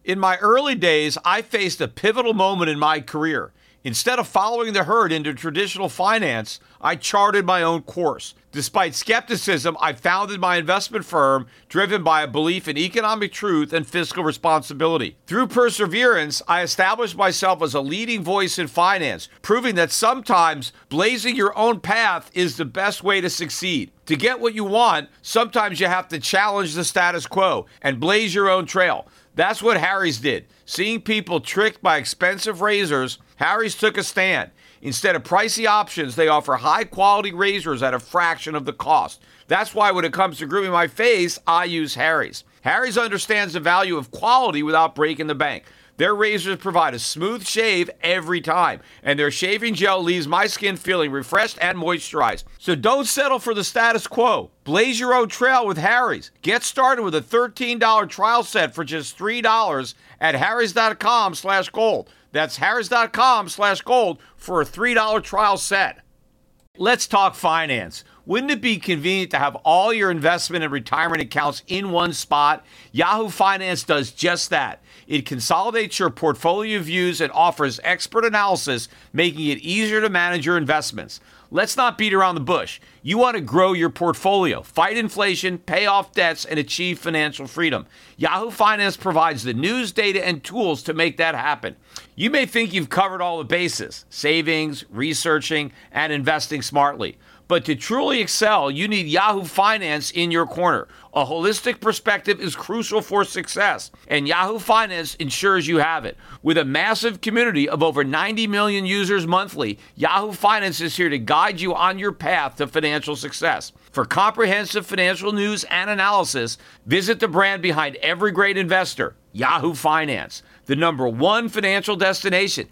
In my early days, I faced a pivotal moment in my career. Instead of following the herd into traditional finance, I charted my own course. Despite skepticism, I founded my investment firm driven by a belief in economic truth and fiscal responsibility. Through perseverance, I established myself as a leading voice in finance, proving that sometimes blazing your own path is the best way to succeed. To get what you want, sometimes you have to challenge the status quo and blaze your own trail. That's what Harry's did. Seeing people tricked by expensive razors, Harry's took a stand. Instead of pricey options, they offer high-quality razors at a fraction of the cost. That's why when it comes to grooming my face, I use Harry's. Harry's understands the value of quality without breaking the bank. Their razors provide a smooth shave every time, and their shaving gel leaves my skin feeling refreshed and moisturized. So don't settle for the status quo. Blaze your own trail with Harry's. Get started with a $13 trial set for just $3 at harrys.com/gold. That's harrys.com/gold for a $3 trial set. Let's talk finance. Wouldn't it be convenient to have all your investment and retirement accounts in one spot? Yahoo Finance does just that. It consolidates your portfolio views and offers expert analysis, making it easier to manage your investments. Let's not beat around the bush. You want to grow your portfolio, fight inflation, pay off debts, and achieve financial freedom. Yahoo Finance provides the news, data, and tools to make that happen. You may think you've covered all the bases: savings, researching, and investing smartly. But to truly excel, you need Yahoo Finance in your corner. A holistic perspective is crucial for success, and Yahoo Finance ensures you have it. With a massive community of over 90 million users monthly, Yahoo Finance is here to guide you on your path to financial success. For comprehensive financial news and analysis, visit the brand behind every great investor, Yahoo Finance, the #1 financial destination,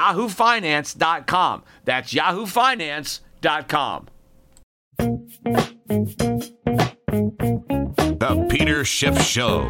yahoofinance.com. That's yahoofinance.com. The Peter Schiff Show.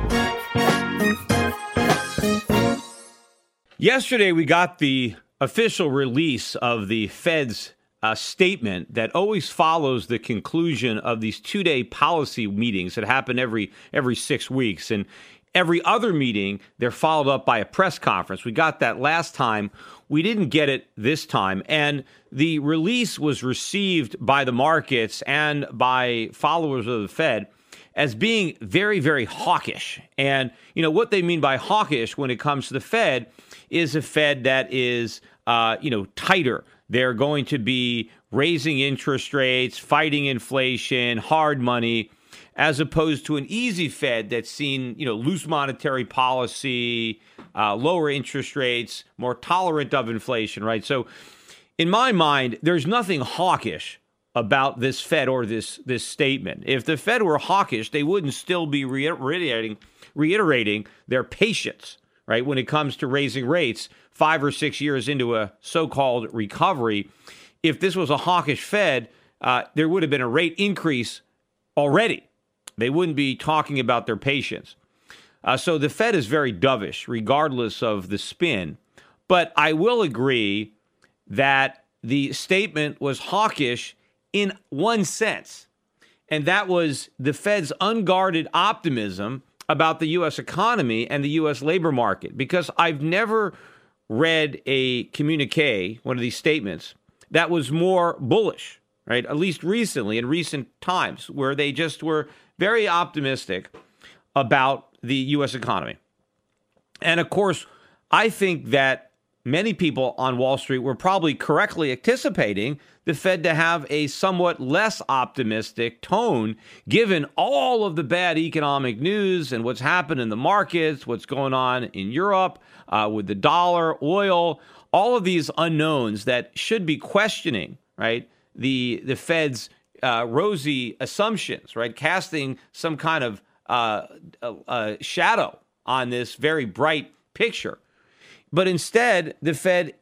Yesterday, we got the official release of the Fed's statement that always follows the conclusion of these two-day policy meetings that happen every 6 weeks. And every other meeting, they're followed up by a press conference. We got that last time. We didn't get it this time. And the release was received by the markets and by followers of the Fed as being very, very hawkish. And, what they mean by hawkish when it comes to the Fed is a Fed that is, tighter. They're going to be raising interest rates, fighting inflation, hard money, as opposed to an easy Fed that's seen, loose monetary policy, lower interest rates, more tolerant of inflation, right? So in my mind, there's nothing hawkish about this Fed or this statement. If the Fed were hawkish, they wouldn't still be reiterating their patience, right, when it comes to raising rates 5 or 6 years into a so-called recovery. If this was a hawkish Fed, there would have been a rate increase already. They wouldn't be talking about their patience. So the Fed is very dovish, regardless of the spin. But I will agree that the statement was hawkish in one sense, and that was the Fed's unguarded optimism about the U.S. economy and the U.S. labor market. Because I've never read a communique, one of these statements, that was more bullish, right? At least recently, in recent times, where they just were very optimistic about the U.S. economy. And of course, I think that many people on Wall Street were probably correctly anticipating the Fed to have a somewhat less optimistic tone, given all of the bad economic news and what's happened in the markets, what's going on in Europe with the dollar, oil, all of these unknowns that should be questioning, right, the Fed's rosy assumptions, right, casting some kind of shadow on this very bright picture. But instead, the Fed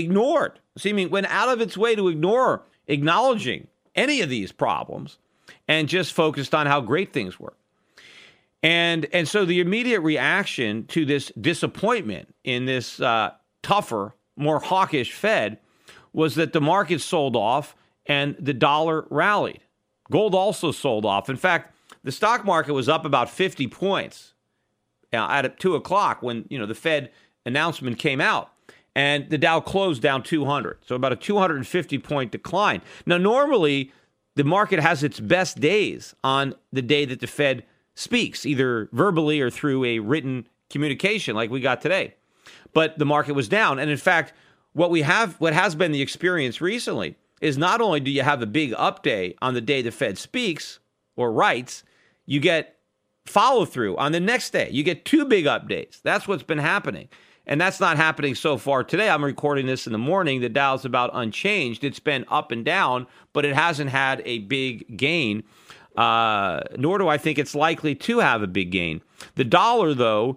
went out of its way to ignore acknowledging any of these problems and just focused on how great things were. And so the immediate reaction to this disappointment in this tougher, more hawkish Fed was that the market sold off and the dollar rallied. Gold also sold off. In fact, the stock market was up about 50 points at 2 o'clock when, the Fed announcement came out. And the Dow closed down 200. So about a 250-point decline. Now, normally, the market has its best days on the day that the Fed speaks, either verbally or through a written communication like we got today. But the market was down. And in fact, what has been the experience recently is not only do you have a big up day on the day the Fed speaks or writes, you get follow through on the next day. You get 2 big up days. That's what's been happening. And that's not happening so far today. I'm recording this in the morning. The Dow's about unchanged. It's been up and down, but it hasn't had a big gain, nor do I think it's likely to have a big gain. The dollar, though,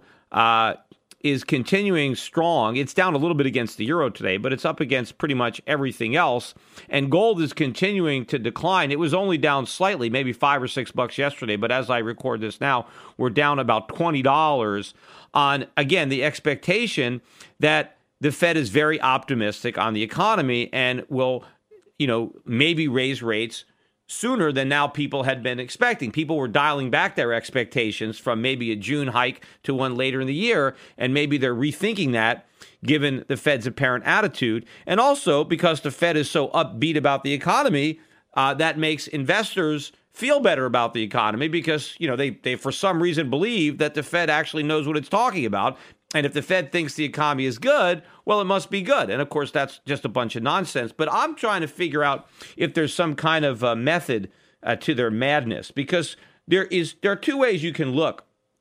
is continuing strong. It's down a little bit against the euro today, but it's up against pretty much everything else. And gold is continuing to decline. It was only down slightly, maybe $5 or $6 yesterday, but as I record this now, we're down about $20 on, again, the expectation that the Fed is very optimistic on the economy and will, maybe raise rates sooner than now people had been expecting. People were dialing back their expectations from maybe a June hike to one later in the year, and maybe they're rethinking that given the Fed's apparent attitude. And also because the Fed is so upbeat about the economy, that makes investors feel better about the economy because, they for some reason believe that the Fed actually knows what it's talking about. And if the Fed thinks the economy is good, well, it must be good. And of course, that's just a bunch of nonsense. But I'm trying to figure out if there's some kind of method to their madness, because there are 2 ways you can look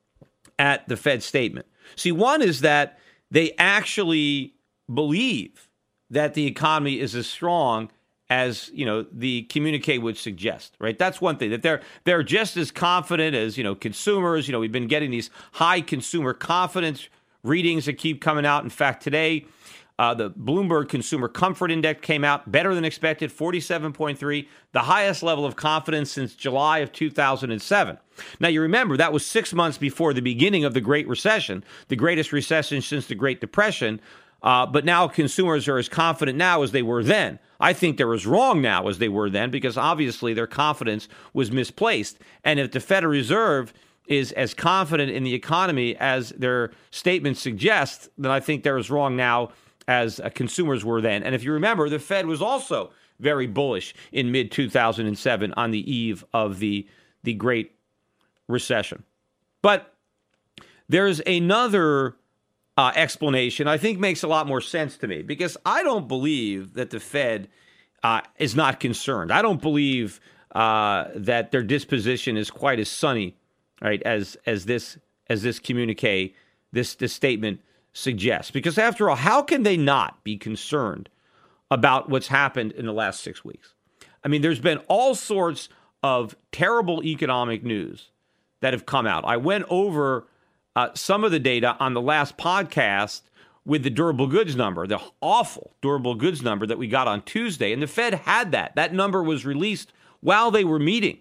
at the Fed statement. See, one is that they actually believe that the economy is as strong as, the communique would suggest, right? That's one thing, that they're just as confident as, consumers. We've been getting these high consumer confidence readings that keep coming out. In fact, today, the Bloomberg Consumer Comfort Index came out better than expected, 47.3, the highest level of confidence since July of 2007. Now, you remember, that was 6 months before the beginning of the Great Recession, the greatest recession since the Great Depression. But now consumers are as confident now as they were then. I think they're as wrong now as they were then because obviously their confidence was misplaced. And if the Federal Reserve is as confident in the economy as their statement suggests, then I think they're as wrong now as consumers were then. And if you remember, the Fed was also very bullish in mid-2007 on the eve of the Great Recession. But there's another explanation I think makes a lot more sense to me, because I don't believe that the Fed is not concerned. I don't believe that their disposition is quite as sunny, right, as this communique, this statement suggests. Because after all, how can they not be concerned about what's happened in the last 6 weeks? I mean, there's been all sorts of terrible economic news that have come out. I went over some of the data on the last podcast with the durable goods number, the awful durable goods number that we got on Tuesday. And the Fed had that. That number was released while they were meeting.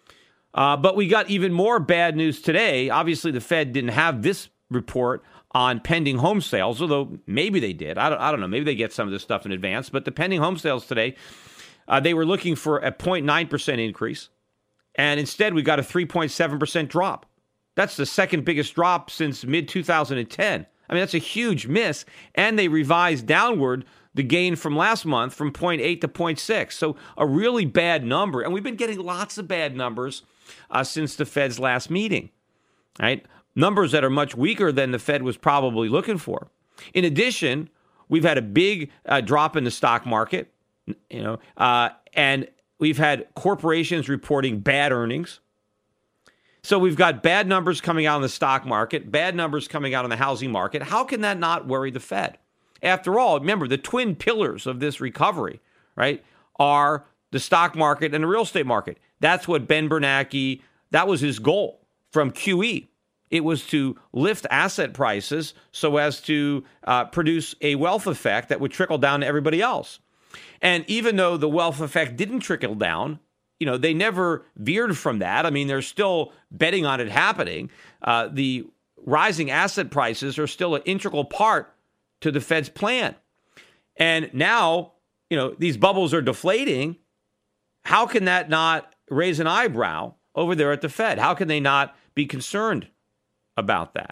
But we got even more bad news today. Obviously, the Fed didn't have this report on pending home sales, although maybe they did. I don't know. Maybe they get some of this stuff in advance. But the pending home sales today, they were looking for a 0.9% increase. And instead, we got a 3.7% drop. That's the second biggest drop since mid-2010. I mean, that's a huge miss. And they revised downward the gain from last month from 0.8 to 0.6. So a really bad number. And we've been getting lots of bad numbers since the Fed's last meeting, right? Numbers that are much weaker than the Fed was probably looking for. In addition, we've had a big drop in the stock market, and we've had corporations reporting bad earnings. So we've got bad numbers coming out in the stock market, bad numbers coming out in the housing market. How can that not worry the Fed? After all, remember, the twin pillars of this recovery, right, are the stock market and the real estate market. That's what Ben Bernanke, that was his goal from QE. It was to lift asset prices so as to produce a wealth effect that would trickle down to everybody else. And even though the wealth effect didn't trickle down, they never veered from that. I mean, they're still betting on it happening. The rising asset prices are still an integral part to the Fed's plan. And now, these bubbles are deflating. How can that not raise an eyebrow over there at the Fed? How can they not be concerned about that?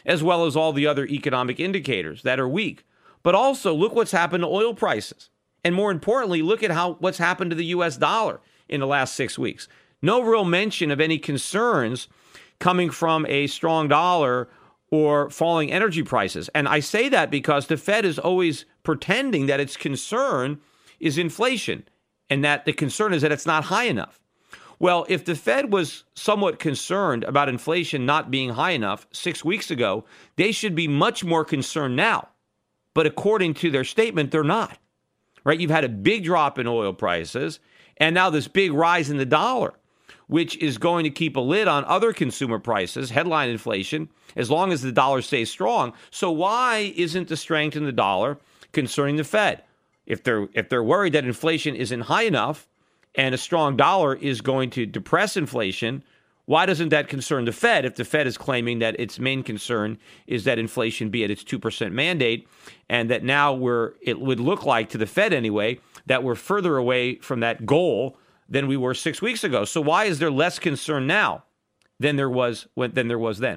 as well as all the other economic indicators that are weak. But also look what's happened to oil prices. And more importantly, look at what's happened to the U.S. dollar in the last 6 weeks. No real mention of any concerns coming from a strong dollar or falling energy prices. And I say that because the Fed is always pretending that its concern is inflation and that the concern is that it's not high enough. Well, if the Fed was somewhat concerned about inflation not being high enough 6 weeks ago, they should be much more concerned now. But according to their statement, they're not. Right? You've had a big drop in oil prices and now this big rise in the dollar, which is going to keep a lid on other consumer prices, headline inflation, as long as the dollar stays strong. So why isn't the strength in the dollar concerning the Fed? If they're worried that inflation isn't high enough and a strong dollar is going to depress inflation, why doesn't that concern the Fed if the Fed is claiming that its main concern is that inflation be at its 2% mandate and that now it would look like to the Fed anyway, that we're further away from that goal than we were 6 weeks ago. So why is there less concern now than there was then?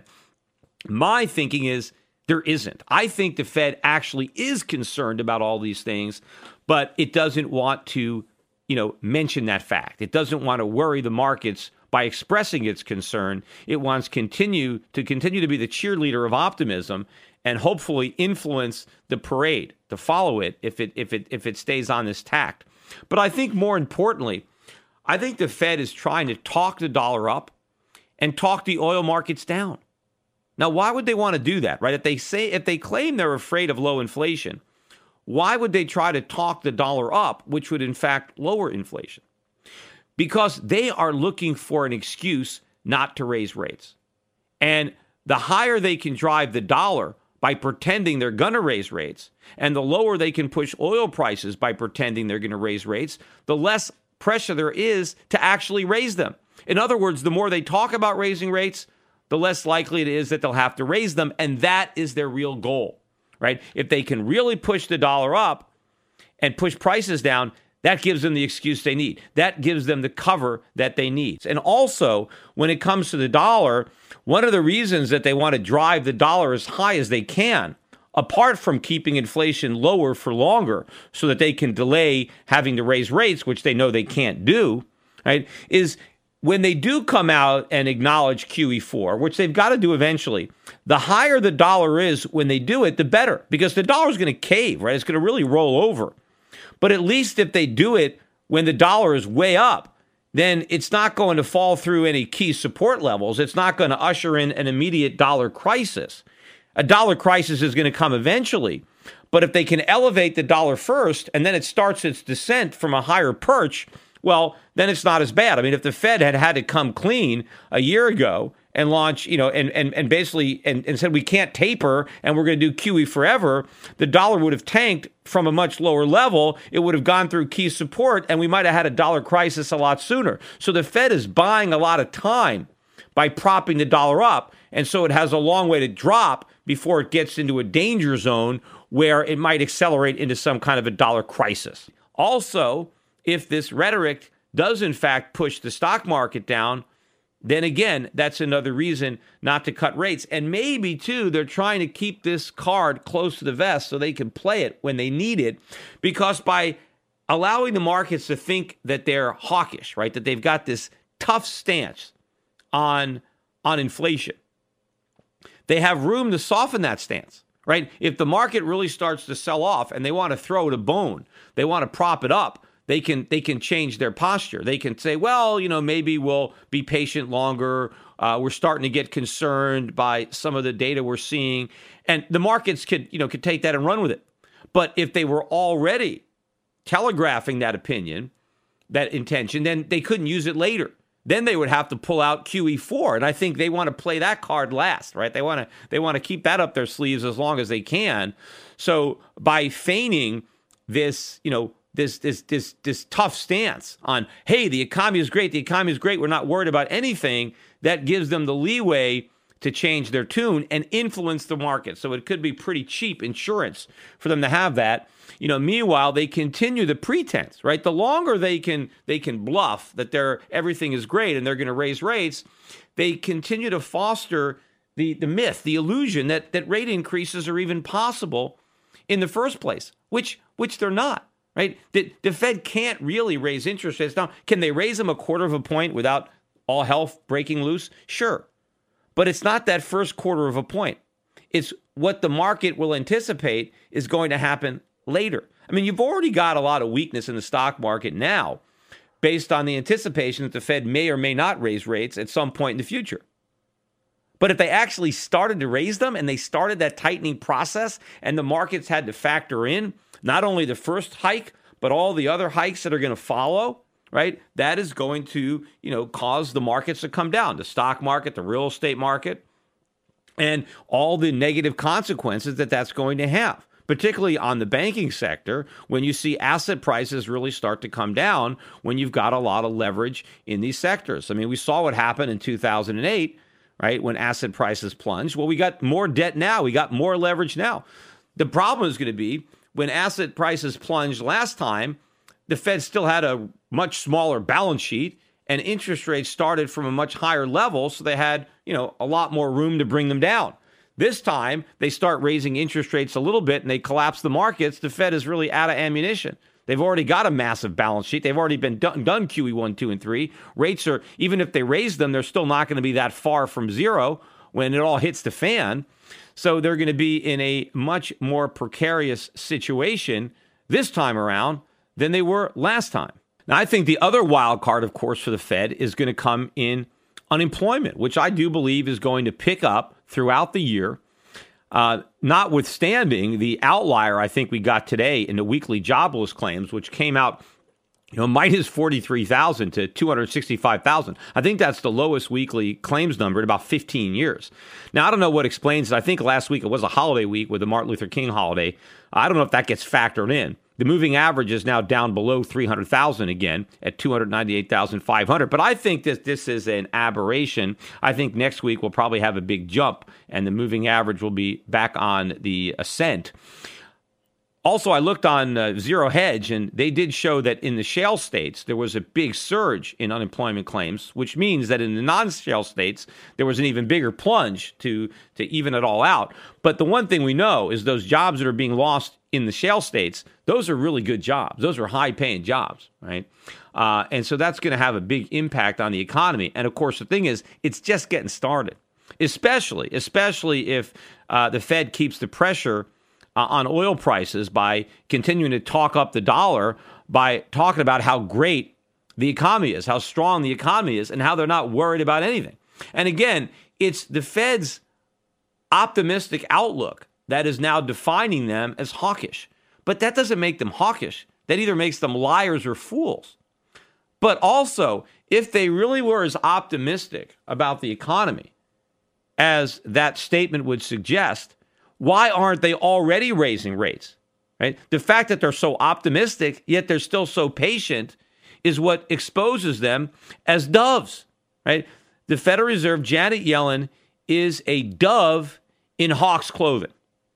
My thinking is there isn't. I think the Fed actually is concerned about all these things, but it doesn't want to, mention that fact. It doesn't want to worry the markets by expressing its concern. It wants to continue to be the cheerleader of optimism and hopefully influence the parade to follow it if it stays on this tact. But I think more importantly, I think the Fed is trying to talk the dollar up and talk the oil markets down. Now, why would they want to do that, right? If they claim they're afraid of low inflation, why would they try to talk the dollar up, which would in fact lower inflation? Because they are looking for an excuse not to raise rates. And the higher they can drive the dollar by pretending they're going to raise rates, and the lower they can push oil prices by pretending they're going to raise rates, the less pressure there is to actually raise them. In other words, the more they talk about raising rates, the less likely it is that they'll have to raise them. And that is their real goal, right? If they can really push the dollar up and push prices down, that gives them the excuse they need. That gives them the cover that they need. And also, when it comes to the dollar, one of the reasons that they want to drive the dollar as high as they can, apart from keeping inflation lower for longer so that they can delay having to raise rates, which they know they can't do, right, is when they do come out and acknowledge QE4, which they've got to do eventually, the higher the dollar is when they do it, the better, because the dollar is going to cave, right? It's going to really roll over. But at least if they do it when the dollar is way up, then it's not going to fall through any key support levels. It's not going to usher in an immediate dollar crisis. A dollar crisis is going to come eventually. But if they can elevate the dollar first and then it starts its descent from a higher perch, well, then it's not as bad. I mean, if the Fed had to come clean a year ago and launch, and basically and said we can't taper and we're going to do QE forever, the dollar would have tanked from a much lower level. It would have gone through key support and we might have had a dollar crisis a lot sooner. So the Fed is buying a lot of time by propping the dollar up. And so it has a long way to drop before it gets into a danger zone where it might accelerate into some kind of a dollar crisis. Also, if this rhetoric does in fact push the stock market down, then again, that's another reason not to cut rates. And maybe, too, they're trying to keep this card close to the vest so they can play it when they need it. Because by allowing the markets to think that they're hawkish, right, that they've got this tough stance on inflation, they have room to soften that stance, right? If the market really starts to sell off and they want to throw it a bone, they want to prop it up, they can change their posture. They can say, well, maybe we'll be patient longer. We're starting to get concerned by some of the data we're seeing. And the markets could take that and run with it. But if they were already telegraphing that opinion, that intention, then they couldn't use it later. Then they would have to pull out QE4. And I think they want to play that card last, right? They want to keep that up their sleeves as long as they can. So by feigning this, this tough stance on, hey, the economy is great, we're not worried about anything, that gives them the leeway to change their tune and influence the market. So it could be pretty cheap insurance for them to have that. Meanwhile, they continue the pretense, right? The longer they can bluff that everything is great and they're going to raise rates, they continue to foster the myth, the illusion that rate increases are even possible in the first place, which they're not, right? The Fed can't really raise interest rates. Now, can they raise them a quarter of a point without all hell breaking loose? Sure. But it's not that first quarter of a point. It's what the market will anticipate is going to happen later. I mean, you've already got a lot of weakness in the stock market now based on the anticipation that the Fed may or may not raise rates at some point in the future. But if they actually started to raise them and they started that tightening process and the markets had to factor in not only the first hike, but all the other hikes that are going to follow, right? That is going to, cause the markets to come down, the stock market, the real estate market, and all the negative consequences that that's going to have, particularly on the banking sector, when you see asset prices really start to come down, when you've got a lot of leverage in these sectors. I mean, we saw what happened in 2008, right, when asset prices plunged. Well, we got more debt now. We got more leverage now. The problem is going to be when asset prices plunged last time, the Fed still had a much smaller balance sheet and interest rates started from a much higher level. So they had, a lot more room to bring them down. This time they start raising interest rates a little bit and they collapse the markets. The Fed is really out of ammunition. They've already got a massive balance sheet. They've already been done QE 1, 2, and 3. Rates are, even if they raise them, they're still not going to be that far from zero when it all hits the fan. So they're going to be in a much more precarious situation this time around than they were last time. Now, I think the other wild card, of course, for the Fed is going to come in unemployment, which I do believe is going to pick up throughout the year. Notwithstanding the outlier I think we got today in the weekly jobless claims, which came out, minus 43,000 to 265,000. I think that's the lowest weekly claims number in about 15 years. Now, I don't know what explains it. I think last week it was a holiday week with the Martin Luther King holiday. I don't know if that gets factored in. The moving average is now down below 300,000 again at 298,500. But I think that this is an aberration. I think next week we'll probably have a big jump and the moving average will be back on the ascent. Also, I looked on Zero Hedge, and they did show that in the shale states, there was a big surge in unemployment claims, which means that in the non-shale states, there was an even bigger plunge to even it all out. But the one thing we know is those jobs that are being lost in the shale states, those are really good jobs. Those are high-paying jobs, right? And so that's going to have a big impact on the economy. And, of course, the thing is, it's just getting started, especially if the Fed keeps the pressure on oil prices by continuing to talk up the dollar, by talking about how great the economy is, how strong the economy is, and how they're not worried about anything. And again, it's the Fed's optimistic outlook that is now defining them as hawkish. But that doesn't make them hawkish. That either makes them liars or fools. But also, if they really were as optimistic about the economy as that statement would suggest, why aren't they already raising rates, right? The fact that they're so optimistic, yet they're still so patient, is what exposes them as doves, right? The Federal Reserve, Janet Yellen, is a dove in hawk's clothing.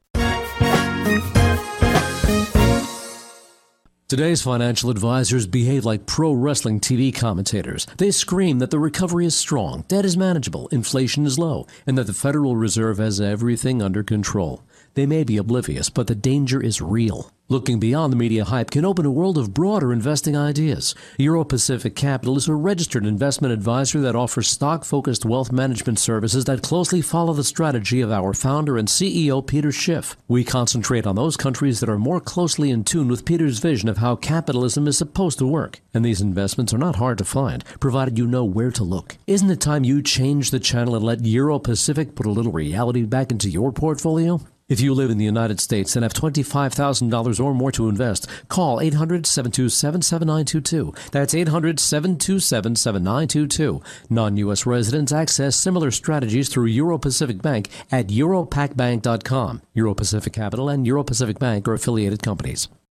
Today's financial advisors behave like pro wrestling TV commentators. They scream that the recovery is strong, debt is manageable, inflation is low, and that the Federal Reserve has everything under control. They may be oblivious, but the danger is real. Looking beyond the media hype can open a world of broader investing ideas. Euro Pacific Capital is a registered investment advisor that offers stock-focused wealth management services that closely follow the strategy of our founder and CEO, Peter Schiff. We concentrate on those countries that are more closely in tune with Peter's vision of how capitalism is supposed to work. And these investments are not hard to find, provided you know where to look. Isn't it time you change the channel and let Euro Pacific put a little reality back into your portfolio? If you live in the United States and have $25,000 or more to invest, call 800-727-7922. That's 800-727-7922. Non-U.S. residents access similar strategies through Euro Pacific Bank at europacbank.com. Euro Pacific Capital and Euro Pacific Bank are affiliated companies.